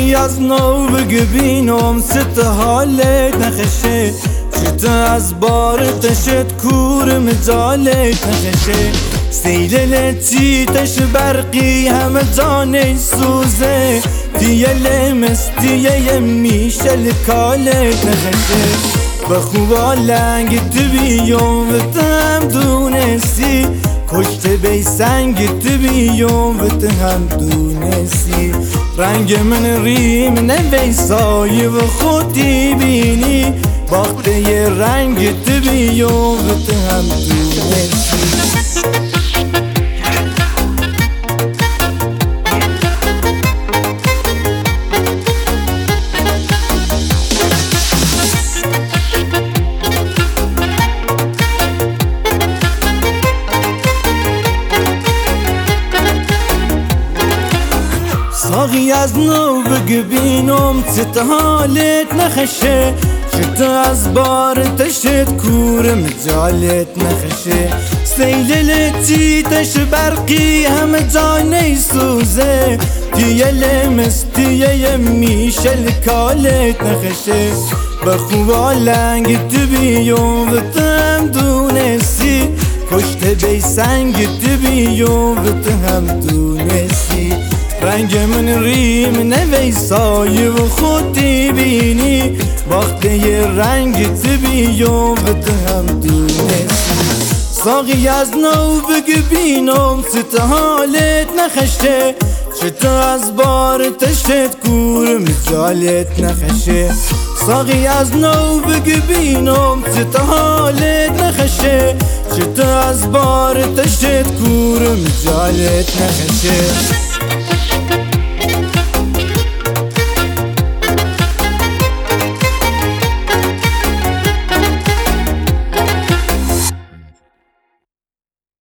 ساقی از نو بگو بینم ست حالت نخشه چت از بار تشت کور مجالت نخشه سیل چیتش برقی همه جانش سوزه دیه لمستیه میشل کالت نخشه بخوبا لنگ تو بیوم و تم دونستی کشت بی سنگ تو بیوم و تم دونستی رنگ من ریم نوی سایه و خودی بینی باخته یه رنگ تو بیوم و تم دونستی ساقی از نو بگو بینم ست حالت نخشه شت از بار تشت کور مجالت نخشه سیل چیتش برقی همه جانه سوزه دیه لمستیه میشل کالت نخشه بخوبا لنگ تو بیوم و تم دونستی کشت بی سنگ تو بیوم و تم دونستی رنگ من ریم نوی سایه و خودی بینی باخته یه رنگ تو بیوم و تم دونستی ساقی از نو بگو بینم ست حالت نخشه چت از بار تشت کور مجالت نخشه ساقی از نو بگو بینم ست حالت نخشه چت از بار تشت کور مجالت نخشه